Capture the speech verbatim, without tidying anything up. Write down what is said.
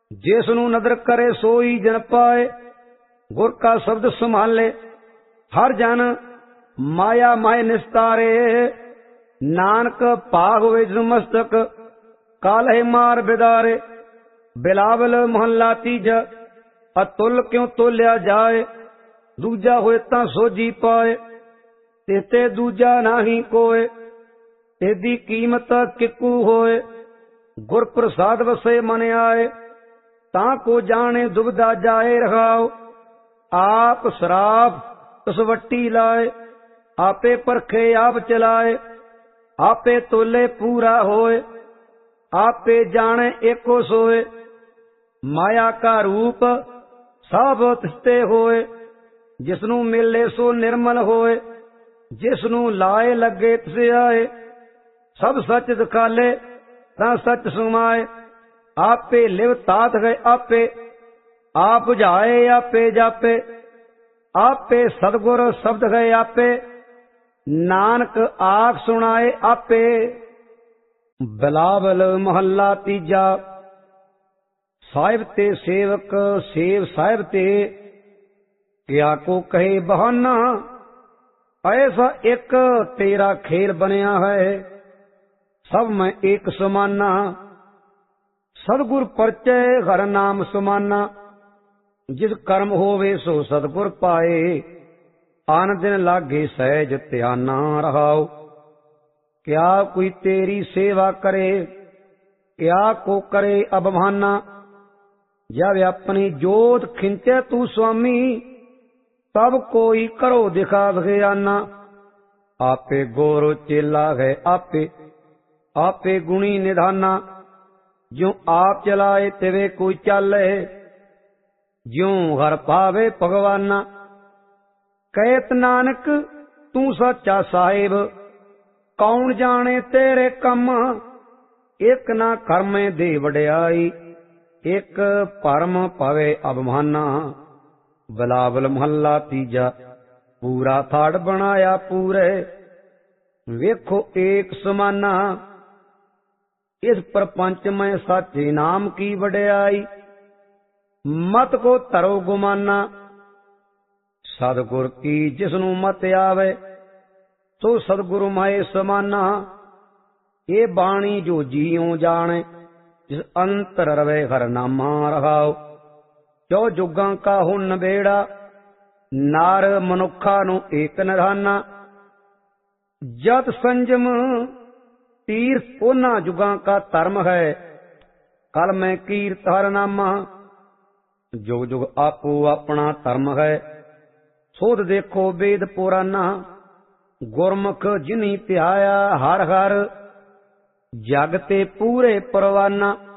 जिसनु नदर करे सोई जन पाए, गुर का शब्द संभाले हर जन माया माय निस्तारे। नानक पाग वे जिन मस्तक कालहे मार बिदारे। बिलावल मोहल्ला तीजा अतुल क्यों तोलिया जाए, दूजा होए तां सोजी पाए, तेते दूजा नाही कोय, तेदी कीमत किकू होए। गुर प्रसाद वसे मन आए, तां को जाने दुबदा जाए रहाओ। आप शराब कसवट्टी लाए, आपे परखे आप चलाए, आपे तोले पूरा होए, आपे जाने एको सोए। माया का रूप सब तिस्ते होए, जिसनु मिले सो निर्मल होए, जिसनु लाए लगे तिसे आए। सब सच दिखाले तां सच सुमाए, आपे लिव तात गए आपे, आप बुझाए आपे जापे। आपे सतगुर शब्द गए आपे, नानक आख सुनाए आपे। बिलावल मोहल्ला तीजा। साहिब ते सेवक सेव साहिब ते, क्या को कहे बहाना, ऐसा एक तेरा खेल बनया है, सब में एक समाना। सतगुर परचय हर नाम समाना, जिस कर्म होवे सो सतगुर पाए। आन दिन लागे सहज ध्याना रहाओ, क्या कोई तेरी सेवा करे, क्या को करे अबमाना। जब अपनी जोत खिंचे तू स्वामी, तब कोई करो दिखा बखियाना। आपे गोरो चेला है आपे, आपे गुणी निधाना। ज्यों आप चलाए तिवे कोई चाले, ज्यों हर पावे भगवाना। कहत नानक तू सच्चा साहिब, कौन जाने तेरे कम। एक ना कर्मे दे वड्याई, एक परम पवे अबमाना। बिलावल मोहल्ला तीजा। पूरा थाड़ बनाया पूरे, वेखो एक समाना। इस प्रपंच में साचे नाम की वड्याई, मत को तरो गुमाना। सतगुर की जिसनु मत आवे, तो सतगुरु माए समाना। ये बाणी जो जियो जाने, जिस अंतर रवे हर नामा रहाओ। जो जुगां का हो नबेड़ा, नार मनुखा नु एक निधाना। जत संजम तीर्थ ओना जुगां का धर्म है, कल मैं कीर्त हर नामा। जुग जुग आपो अपना धर्म है, सोध देखो वेद पुराना। गुरमुख जिनी ध्याया हर हर, जग ते पूरे परवाना।